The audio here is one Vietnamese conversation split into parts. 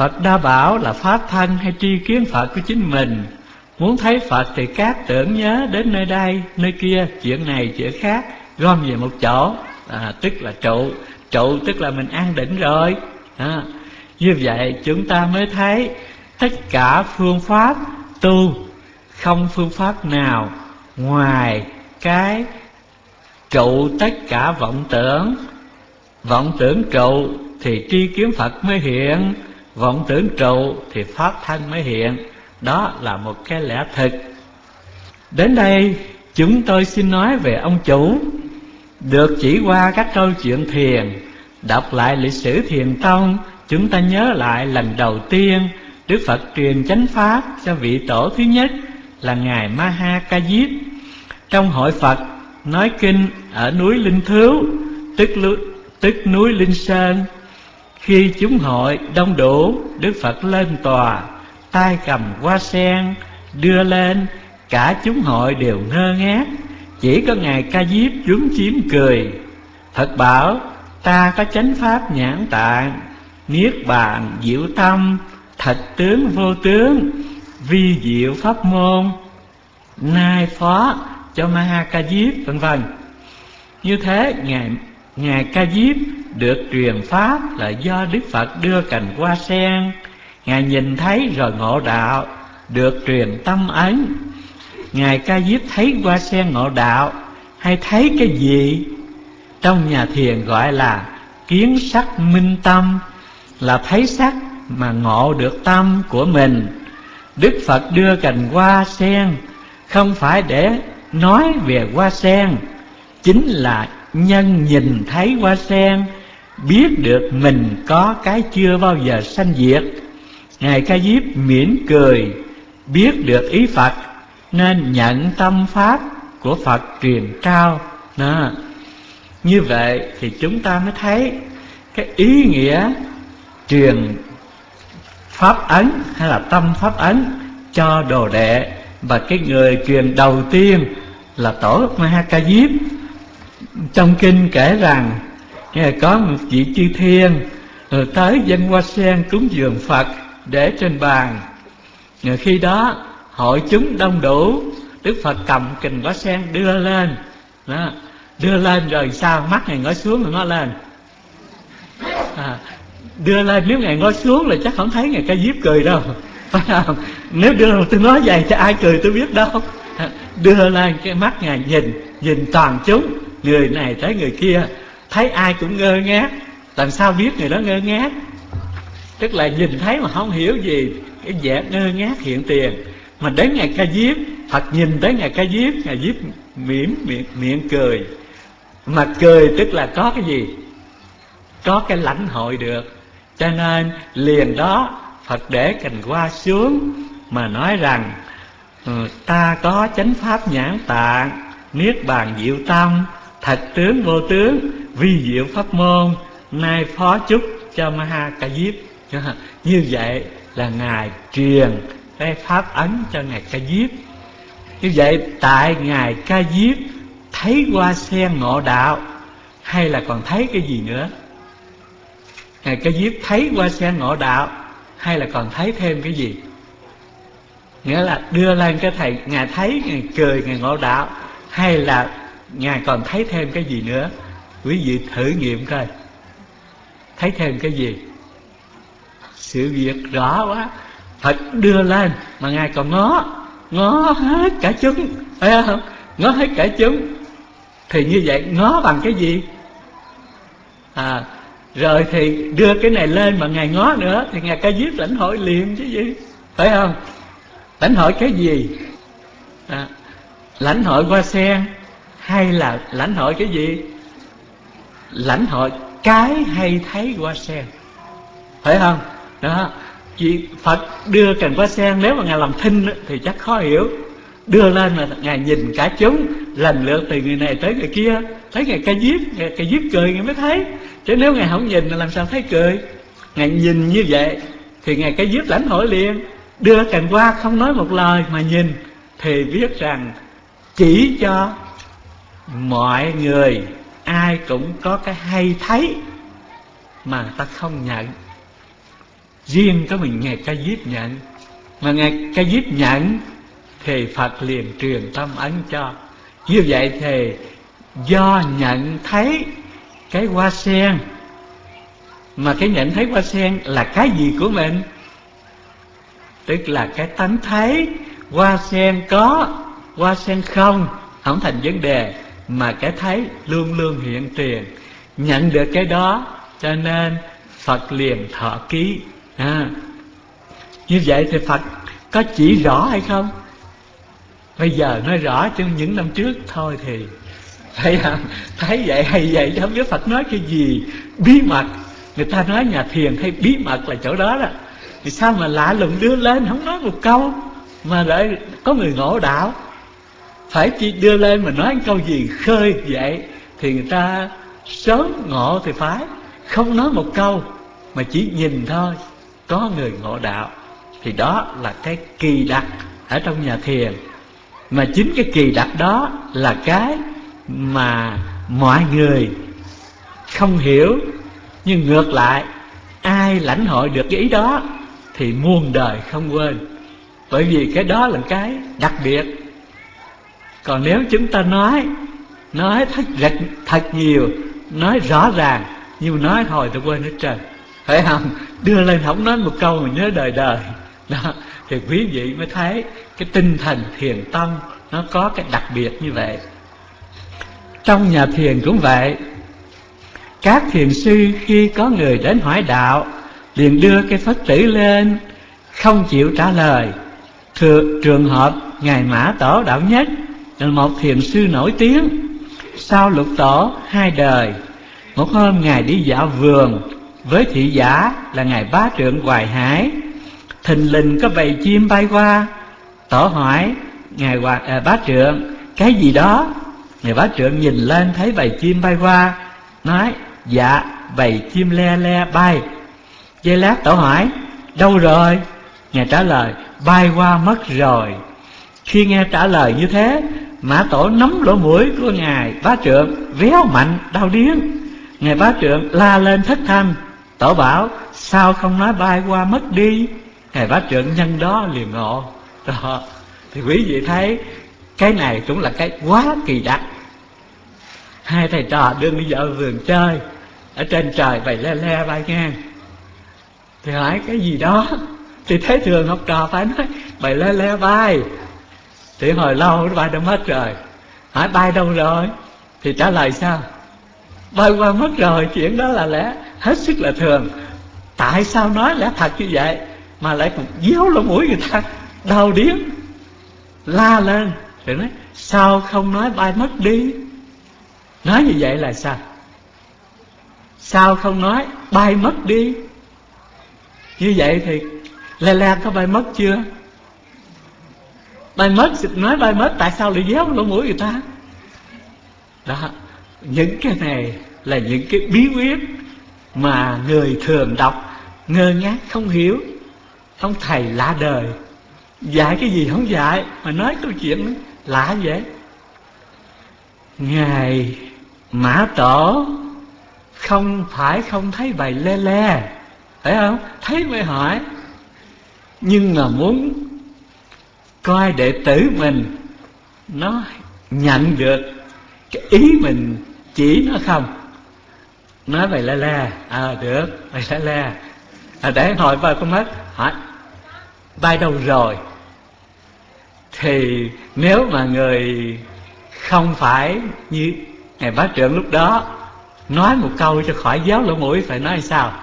Phật đã bảo là pháp thân hay tri kiến Phật của chính mình. Muốn thấy Phật thì các tưởng nhớ đến nơi đây, nơi kia, chuyện này, chuyện khác, gom về một chỗ, tức là trụ. Trụ tức là mình an định rồi. Như vậy chúng ta mới thấy tất cả phương pháp tu, không phương pháp nào ngoài cái trụ tất cả vọng tưởng. Vọng tưởng trụ thì tri kiến Phật mới hiện, vọng tưởng trụ thì pháp thân mới hiện. Đó là một cái lẽ thực. Đến đây chúng tôi xin nói về ông chủ. Được chỉ qua các câu chuyện thiền, đọc lại lịch sử thiền tông, chúng ta nhớ lại lần đầu tiên Đức Phật truyền chánh pháp cho vị tổ thứ nhất là Ngài Ma Ha Ca Diếp. Trong hội Phật nói kinh ở núi Linh Thứu, tức núi Linh Sơn. Khi chúng hội đông đủ, Đức Phật lên tòa, tay cầm hoa sen đưa lên, cả chúng hội đều ngơ ngác, chỉ có Ngài Ca Diếp chúm chím cười. Phật bảo: ta có chánh pháp nhãn tạng, niết bàn diệu tâm, thật tướng vô tướng, vi diệu pháp môn, nay phó cho Ma Ha Ca Diếp, vân vân. Như thế Ngài Ca Diếp được truyền pháp là do Đức Phật đưa cành hoa sen. Ngài nhìn thấy rồi ngộ đạo, được truyền tâm ấn. Ngài Ca Diếp thấy hoa sen ngộ đạo, hay thấy cái gì? Trong nhà thiền gọi là kiến sắc minh tâm, là thấy sắc mà ngộ được tâm của mình. Đức Phật đưa cành hoa sen không phải để nói về hoa sen, chính là nhân nhìn thấy hoa sen, biết được mình có cái chưa bao giờ sanh diệt. Ngài Ca Diếp mỉm cười, biết được ý Phật nên nhận tâm pháp của Phật truyền trao. Như vậy thì chúng ta mới thấy cái ý nghĩa truyền pháp ấn hay là tâm pháp ấn cho đồ đệ. Và cái người truyền đầu tiên là tổ Ma Ha Ca Diếp. Trong kinh kể rằng có một vị chư thiên tới dâng hoa sen cúng dường Phật để trên bàn. Khi đó hội chúng đông đủ, Đức Phật cầm cành hoa sen đưa lên. Đưa lên rồi sao? Mắt Ngài ngó xuống rồi ngó lên. Đưa lên, nếu Ngài ngó xuống là chắc không thấy Ngài Ca Diếp cười đâu, phải không? Nếu đưa tôi nói vậy thì ai cười tôi biết đâu. Đưa lên, cái mắt Ngài nhìn toàn chúng, người này tới người kia, thấy ai cũng ngơ ngác. Làm sao biết người đó ngơ ngác? Tức là nhìn thấy mà không hiểu gì, cái vẻ ngơ ngác hiện tiền. Mà đến Ngài Ca Diếp, Phật nhìn tới Ngài Ca Diếp, Ngài Diếp miệng cười. Mà cười tức là có cái gì? Có cái lãnh hội được. Cho nên liền đó Phật để cành hoa xuống mà nói rằng: ta có chánh pháp nhãn tạng, niết bàn diệu tâm, thật tướng vô tướng, vi diệu pháp môn, nay phó chúc cho Ma Ha Ca Diếp. Như vậy là Ngài truyền cái pháp ấn cho Ngài Ca Diếp. Như vậy tại Ngài Ca Diếp thấy hoa sen ngộ đạo, hay là còn thấy cái gì nữa? Ngài Ca Diếp thấy hoa sen ngộ đạo, hay là còn thấy thêm cái gì? Nghĩa là đưa lên cái thầy, Ngài thấy, Ngài cười, Ngài ngộ đạo, hay là Ngài còn thấy thêm cái gì nữa? Quý vị thử nghiệm coi, thấy thêm cái gì? Sự việc rõ quá. Phật đưa lên mà Ngài còn ngó hết cả chúng, phải không? Ngó hết cả chúng. Thì như vậy ngó bằng cái gì? Rồi thì đưa cái này lên mà Ngài ngó nữa, thì Ngài Ca Diếp lãnh hội liền chứ gì, phải không? Lãnh hội cái gì? Lãnh hội hoa sen, hay là lãnh hội cái gì? Lãnh hội cái hay thấy hoa sen, phải không? Đó. Vì Phật đưa cành hoa sen, nếu mà Ngài làm thinh thì chắc khó hiểu. Đưa lên mà Ngài nhìn cả chúng, lần lượt từ người này tới người kia, thấy Ngài Ca Diếp, Ngài Ca Diếp cười Ngài mới thấy. Chứ nếu Ngài không nhìn là làm sao thấy cười? Ngài nhìn như vậy thì Ngài Ca Diếp lãnh hội liền. Đưa cành hoa không nói một lời mà nhìn, thì biết rằng chỉ cho mọi người ai cũng có cái hay thấy mà ta không nhận. Riêng có mình Ngài Ca Diếp nhận, mà Ngài Ca Diếp nhận thì Phật liền truyền tâm ấn cho. Như vậy thì do nhận thấy cái hoa sen, mà cái nhận thấy hoa sen là cái gì của mình? Tức là cái tánh thấy hoa sen có, hoa sen không thành vấn đề, mà cái thấy luôn luôn hiện tiền. Nhận được cái đó cho nên Phật liền thọ ký. Như vậy thì Phật có chỉ rõ hay không? Bây giờ nói rõ, chứ những năm trước thôi thì thấy vậy hay vậy, không biết Phật nói cái gì bí mật. Người ta nói nhà thiền hay bí mật là chỗ đó đó. Thì sao mà lạ lùng đưa lên không nói một câu mà lại có người ngộ đạo? Phải chỉ đưa lên mà nói câu gì khơi vậy thì người ta sớm ngộ thì phải. Không nói một câu mà chỉ nhìn thôi có người ngộ đạo. Thì đó là cái kỳ đặc ở trong nhà thiền. Mà chính cái kỳ đặc đó là cái mà mọi người không hiểu. Nhưng ngược lại, ai lãnh hội được cái ý đó thì muôn đời không quên. Bởi vì cái đó là cái đặc biệt. Còn nếu chúng ta nói thật nhiều, nói rõ ràng, nhưng mà nói thôi tôi quên hết trơn, phải không? Đưa lên không nói một câu mà nhớ đời đời đó. Thì quý vị mới thấy cái tinh thần thiền tông nó có cái đặc biệt như vậy. Trong nhà thiền cũng vậy. Các thiền sư khi có người đến hỏi đạo liền đưa cái Phật tử lên, không chịu trả lời. Trường hợp Ngài Mã Tổ Đạo Nhất là một thiền sư nổi tiếng. Sau Lục Tổ 2 đời, một hôm Ngài đi dạo vườn với thị giả là Ngài Bá Trượng Hoài Hải. Thình lình có bầy chim bay qua. Tổ hỏi Ngài Bá Trượng cái gì đó? Ngài Bá Trượng nhìn lên thấy bầy chim bay qua, nói dạ bầy chim le le bay. Giây lát Tổ hỏi đâu rồi? Ngài trả lời bay qua mất rồi. Khi nghe trả lời như thế, Mã Tổ nắm lỗ mũi của Ngài Bá Trượng véo mạnh đau điếng. Ngài Bá Trượng la lên thất thanh. Tổ bảo sao không nói bay qua mất đi? Ngài Bá Trượng nhân đó liền ngộ đó. Thì quý vị thấy cái này cũng là cái quá kỳ đặc. Hai thầy trò đương đi dạo vườn chơi, ở trên trời bầy le le bay ngang. Thì hỏi cái gì đó? Thì thấy thường học trò phải nói bầy le le bay. Thì hồi lâu nó bay đâu mất rồi. Hỏi bay đâu rồi? Thì trả lời sao? Bay qua mất rồi. Chuyện đó là lẽ hết sức là thường. Tại sao nói lẽ thật như vậy mà lại còn déo lỗ mũi người ta đau điếng, la lên? Thì nói sao không nói bay mất đi? Nói như vậy là sao? Sao không nói bay mất đi? Như vậy thì le le có bay mất chưa? Bay mất, nói bay mất, tại sao lại déo lỗ mũi người ta? Đó, những cái này là những cái bí quyết mà người thường đọc ngơ ngác không hiểu. Ông thầy lạ đời, dạy cái gì không dạy mà nói câu chuyện lạ vậy. Ngài Mã Tổ không phải không thấy bầy le le, phải không? Thấy mới hỏi. Nhưng mà muốn coi đệ tử mình nó nhận được cái ý mình chỉ nó không. Nói bầy le le, được, bầy le le. Để hỏi ba con mắt, hỏi bay đâu rồi? Thì nếu mà người không phải như Ngài Bá Trượng lúc đó, nói một câu cho khỏi déo lỗ mũi, phải nói sao?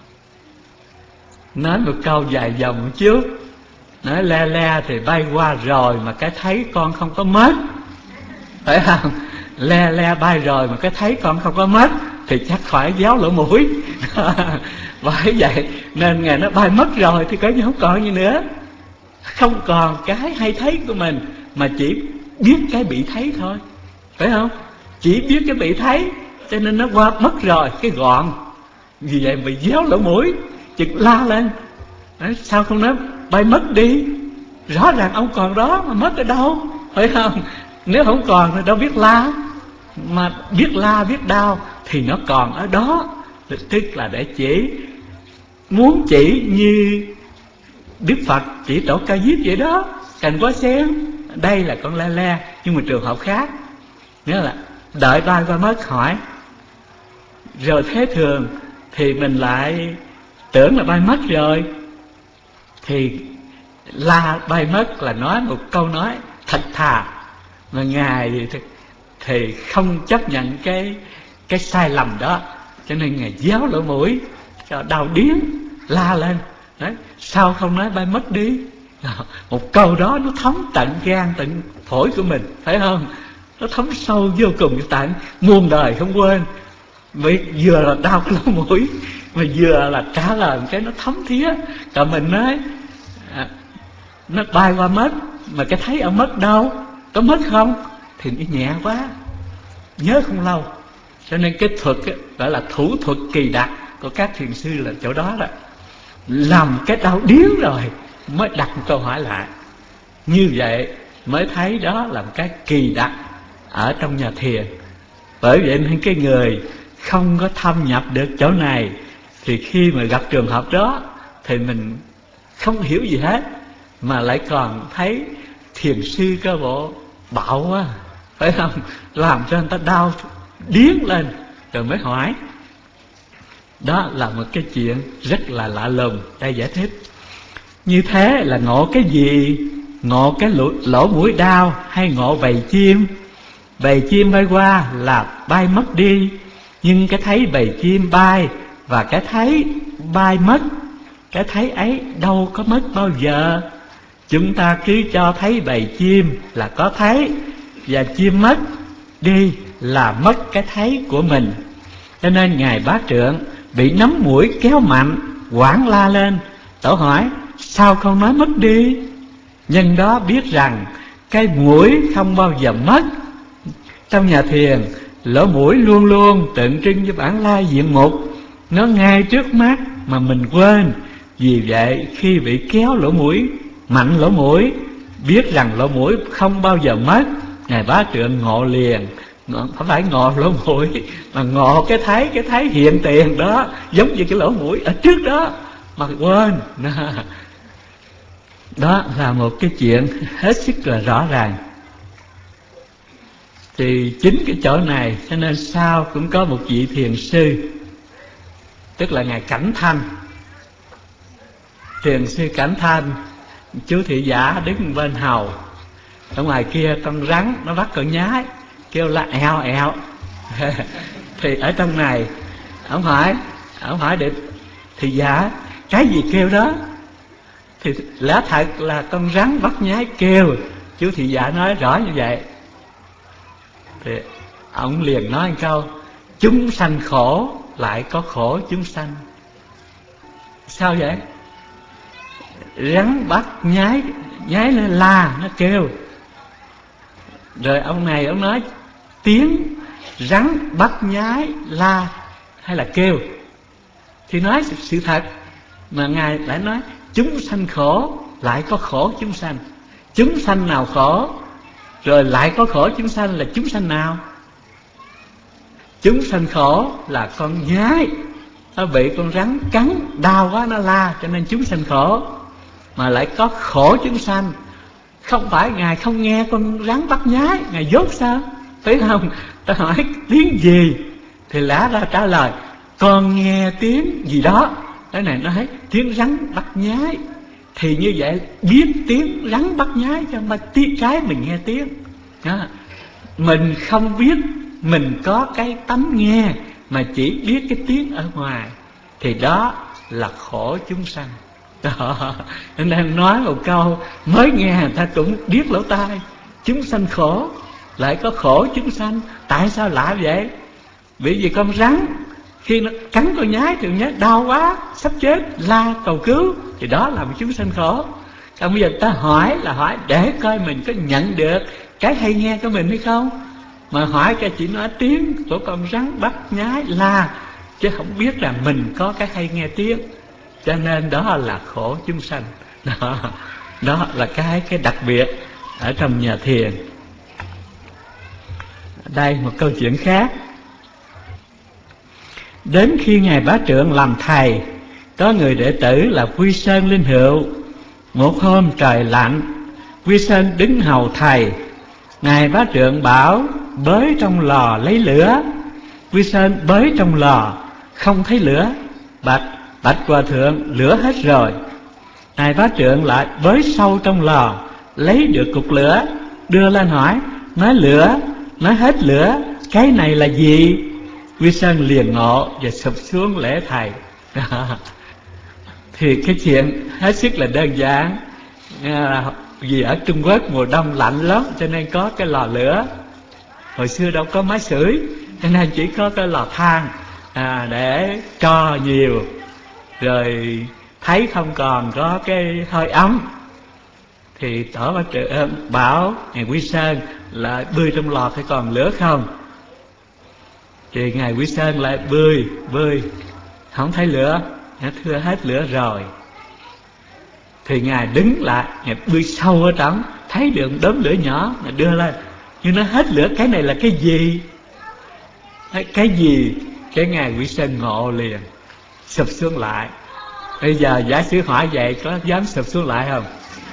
Nói một câu dài dòng một chút. Nói le le thì bay qua rồi mà cái thấy con không có mất, phải không? Le le bay rồi mà cái thấy con không có mất thì chắc khỏi déo lỗ mũi. Bởi vậy nên Ngài nó bay mất rồi thì coi như không còn gì nữa. Không còn cái hay thấy của mình, mà chỉ biết cái bị thấy thôi, phải không? Chỉ biết cái bị thấy, cho nên nó qua mất rồi, cái gọn. Vì vậy bị déo lỗ mũi, chực la lên. Đấy, sao không nói bay mất đi? Rõ ràng ông còn đó mà mất ở đâu, phải không? Nếu không còn thì đâu biết la. Mà biết la biết đau thì nó còn ở đó. Tức là để chỉ muốn chỉ như Đức Phật chỉ tổ Ca Diếp vậy đó, cành hoa sen. Đây là con le le, nhưng mà trường hợp khác, nghĩa là đợi bay qua mất hỏi, rồi thế thường thì mình lại tưởng là bay mất rồi, thì la bay mất là nói một câu nói thật thà, mà Ngài thì không chấp nhận cái sai lầm đó, cho nên Ngài déo lỗ mũi cho đau điếng, la lên. Đấy, sao không nói bay mất đi? Một câu đó nó thấm tận gan tận phổi của mình, phải không? Nó thấm sâu vô cùng tận, muôn đời không quên. Vừa là đau cái lỗ mũi, mà vừa là trả lời cái nó thấm thía. Còn mình nói nó bay qua mất, mà cái thấy ở mất đâu, có mất không, thì nó nhẹ quá, nhớ không lâu. Cho nên cái thuật gọi là thủ thuật kỳ đặc của các thiền sư là chỗ đó đó. Làm cái đau điếng rồi mới đặt một câu hỏi lại, như vậy mới thấy đó là một cái kỳ đặc ở trong nhà thiền. Bởi vậy nên cái người không có thâm nhập được chỗ này, thì khi mà gặp trường hợp đó thì mình không hiểu gì hết, mà lại còn thấy thiền sư cơ bộ bạo quá, phải không? Làm cho người ta đau điếng lên rồi mới hỏi. Đó là một cái chuyện rất là lạ lùng. Đây giải thích như thế là ngộ cái gì? Ngộ cái lỗ mũi đau, hay ngộ bầy chim? Bầy chim bay qua là bay mất đi, nhưng cái thấy bầy chim bay và cái thấy bay mất, cái thấy ấy đâu có mất bao giờ. Chúng ta cứ cho thấy bầy chim là có thấy, và chim mất đi là mất cái thấy của mình. Cho nên Ngài Bá Trượng bị nắm mũi kéo mạnh, hoảng la lên. Tổ hỏi, sao không nói mất đi? Nhân đó biết rằng cái mũi không bao giờ mất. Trong nhà thiền, lỗ mũi luôn luôn tượng trưng cho bản lai diện mục, nó ngay trước mắt mà mình quên. Vì vậy khi bị kéo lỗ mũi, mạnh lỗ mũi, biết rằng lỗ mũi không bao giờ mất, Ngài Bá Trượng ngộ liền. Không phải ngộ lỗ mũi, mà ngộ cái thấy hiện tiền đó, giống như cái lỗ mũi ở trước đó mà quên. Đó là một cái chuyện hết sức là rõ ràng. Thì chính cái chỗ này cho nên sau cũng có một vị thiền sư, tức là Ngài Cảnh Thanh. Thiền sư Cảnh Thanh, chú thị giả đứng bên hầu. Ở ngoài kia con rắn nó bắt con nhái, kêu là ẹo ẹo. Thì ở trong này ông hỏi để thị giả, cái gì kêu đó? Thì lẽ thật là con rắn bắt nhái kêu. Chú thị giả nói rõ như vậy. Thì ông liền nói một câu, chúng sanh khổ lại có khổ chúng sanh. Sao vậy? Rắn bắt nhái nó la, nó kêu. Rồi ông này ông nói tiếng rắn bắt nhái la hay là kêu, thì nói sự thật. Mà Ngài lại nói chúng sanh khổ lại có khổ chúng sanh. Chúng sanh nào khổ rồi lại có khổ chúng sanh là chúng sanh nào? Chúng sanh khổ là con nhái nó bị con rắn cắn đau quá nó la, cho nên chúng sanh khổ. Mà lại có khổ chúng sanh, không phải Ngài không nghe con rắn bắt nhái, Ngài dốt sao? Phải không? Ta hỏi tiếng gì thì lẽ ra trả lời con nghe tiếng gì đó. Cái này nói tiếng rắn bắt nhái, thì như vậy biết tiếng rắn bắt nhái, cho mà tiếng cái mình nghe tiếng đó. Mình không biết mình có cái tánh nghe, mà chỉ biết cái tiếng ở ngoài, thì đó là khổ chúng sanh. Đó, nên nói một câu mới nghe người ta cũng biết lỗ tai. Chúng sanh khổ lại có khổ chúng sanh. Tại sao lạ vậy? Bởi vì con rắn khi nó cắn con nhái thì nhái đau quá, sắp chết, la cầu cứu, thì đó là một chúng sanh khổ. Còn bây giờ ta hỏi là hỏi để coi mình có nhận được cái hay nghe của mình hay không. Mà hỏi cái chỉ nói tiếng của con rắn bắt nhái la, chứ không biết là mình có cái hay nghe tiếng. Cho nên đó là khổ chúng sanh. Đó là cái đặc biệt ở trong nhà thiền. Đây một câu chuyện khác. Đến khi Ngài Bá Trượng làm thầy, Có người đệ tử là Quy Sơn Linh Hữu. Một hôm trời lạnh, Quy Sơn đứng hầu thầy. Ngài Bá Trượng bảo bới trong lò lấy lửa. Quy Sơn bới trong lò không thấy lửa. Bạch Hòa Thượng, lửa hết rồi. Ngài Bá Trượng lại bới sâu trong lò, lấy được cục lửa, đưa lên hỏi, nói lửa, nói hết lửa, cái này là gì? Quy Sơn liền ngộ và sụp xuống lễ thầy. Thì cái chuyện hết sức là đơn giản. Vì ở Trung Quốc mùa đông lạnh lắm, cho nên có cái lò lửa. Hồi xưa đâu có máy sưởi, cho nên chỉ có cái lò than để cho nhiều, rồi thấy không còn có cái hơi ấm. Thì Tổ Bá Trượng bảo Ngài Quy Sơn là bươi trong lò phải còn lửa không? Thì Ngài Quy Sơn lại bươi không thấy lửa, thưa hết lửa rồi. Thì Ngài đứng lại, Ngài bươi sâu ở trong, thấy được đốm lửa nhỏ, Ngài đưa lên, nhưng nó hết lửa. Cái này là cái gì? Cái gì? Cái Ngài Quy Sơn ngộ liền, sụp xuống lại. Bây giờ giả sử hỏi vậy có dám sụp xuống lại không?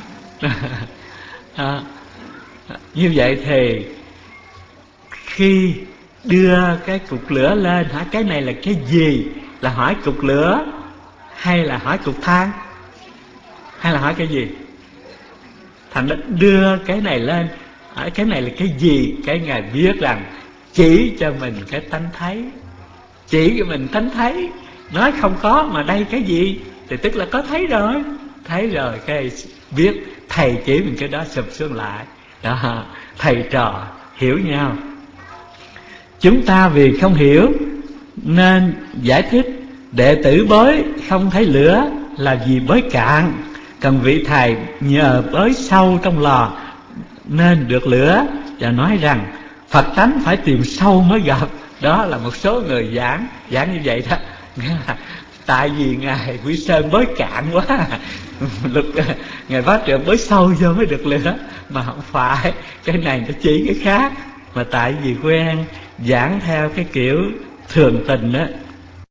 Như vậy thì khi đưa cái cục lửa lên, hỏi cái này là cái gì? Là hỏi cục lửa hay là hỏi cục than, hay là hỏi cái gì? Thành ra đưa cái này lên, hỏi cái này là cái gì? Cái Ngài biết rằng chỉ cho mình cái tánh thấy, chỉ cho mình tánh thấy. Nói không có mà đây cái gì thì tức là có thấy rồi. Thấy rồi cái biết thầy chỉ mình cái đó sụp xuống lại đó. Thầy trò hiểu nhau. Chúng ta vì không hiểu nên giải thích đệ tử bới không thấy lửa là vì bới cạn, còn vị thầy nhờ bới sâu trong lò nên được lửa, và nói rằng Phật tánh phải tìm sâu mới gặp. Đó là một số người giảng như vậy đó. Tại vì Ngài Quy Sơn bới cạn quá, Ngài Bá Trượng bới sâu vô mới được lửa. Mà không phải, cái này nó chỉ cái khác. Mà tại vì quen giảng theo cái kiểu thường tình đó,